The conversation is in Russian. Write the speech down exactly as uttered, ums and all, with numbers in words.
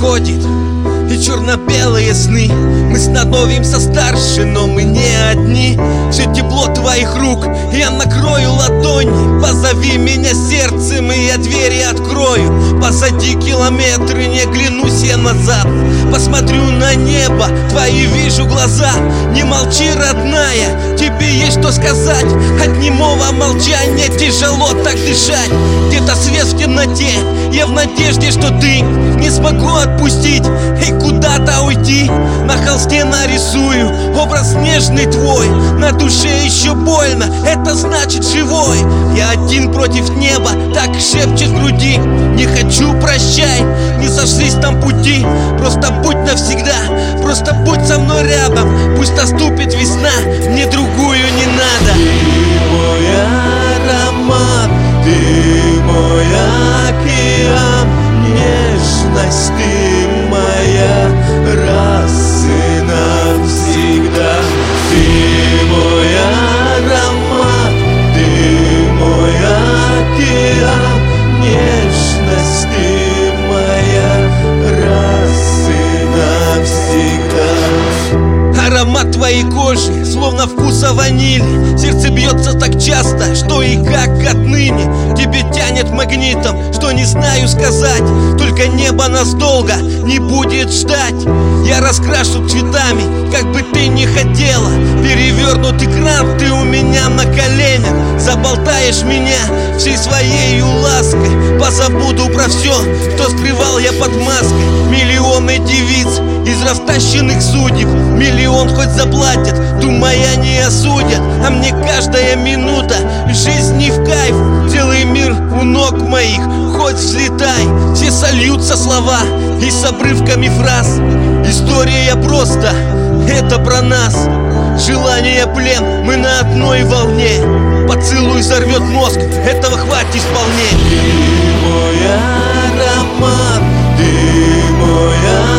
приходит, и черно-белые сны. Мы становимся старше, но мы не одни. Все тепло твоих рук я накрою ладони. Позови меня сердцем, и я двери открою. Позади километры, не глянусь я назад. Посмотрю на небо, твои вижу глаза. Не молчи, родная, тебе есть что сказать. От немого молчания тяжело так дышать. Где-то свет в темноте, я в надежде, что ты не смогу отпустить и куда-то уйти. На холсте нарисую образ нежный твой. На душе еще больно, это значит живой. Я один против неба, так шепчет в груди. Не хочу, прощай, не сошлись там пути. Просто будь навсегда, просто будь со мной рядом. Пусть наступит весна, мне другую не надо. Ты мой аромат, ты мой океан, нежность ты моя, раз и навсегда. Ты мой аромат, ты мой океан, нежность ты моя, раз и навсегда. Аромат твоей кожи, словно вкуса ванили. Сердце бьется так часто, что и как отныне тебе тянет магнитом, что не знаю сказать. Только небо нас долго не будет ждать. Я раскрашу цветами, как бы ты ни хотела. Перевернут экран, ты у меня на коленях. Заболтаешь меня всей своей лаской. Позабуду про все, что скрывал я под маской. Миллионы девиц из растащенных судеб. Миллион хоть заплатят, думая не осудят. А мне каждая минута жизни в кайф. Целый мир у ног моих, хоть взлетай. Все сольются слова и с обрывками фраз. История просто, это про нас. Желание плен, мы на одной волне. Поцелуй взорвет мозг, этого хватит вполне. Ты мой аромат, ты мой аромат.